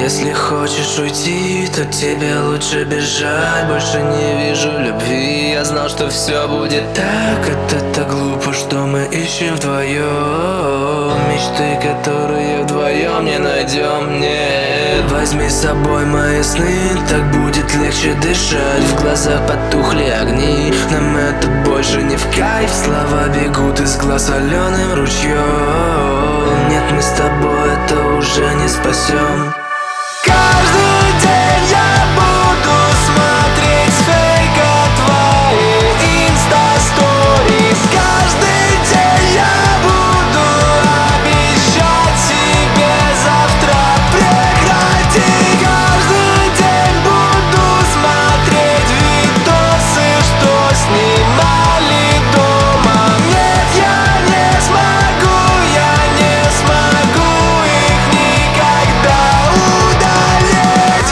Если хочешь уйти, то тебе лучше бежать. Больше не вижу любви. Я знал, что все будет так. Это так глупо, что мы ищем вдвоем мечты, которые вдвоем не найдем. Нет, возьми с собой мои сны, так будет легче дышать. В глазах потухли огни, нам это больше не в кайф. Слова бегут из глаз соленым ручьем. Нет, мы с тобой это уже не спасем. Каждый день я буду смотреть с фейка твои инста-сторис. Каждый день я буду обещать себе завтра прекрати. Каждый день буду смотреть видосы, что снимали дома. Нет, я не смогу их никогда удалить.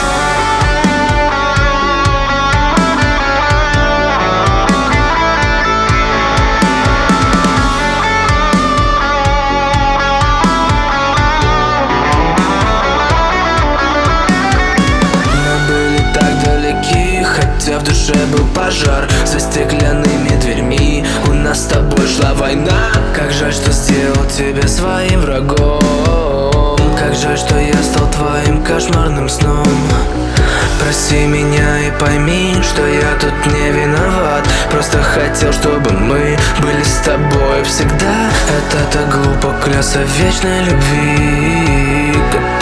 Мы были так далеки, хотя в душе был пожар. За стеклянными дверьми у нас с тобой шла война. Как жаль, что сделал тебя своим врагом. Как жаль, что я стал твоим кошмарным сном. Прости меня и пойми, что я тут не виноват. Просто хотел, чтобы мы были с тобой всегда. Это так глупо, клясться вечной любви.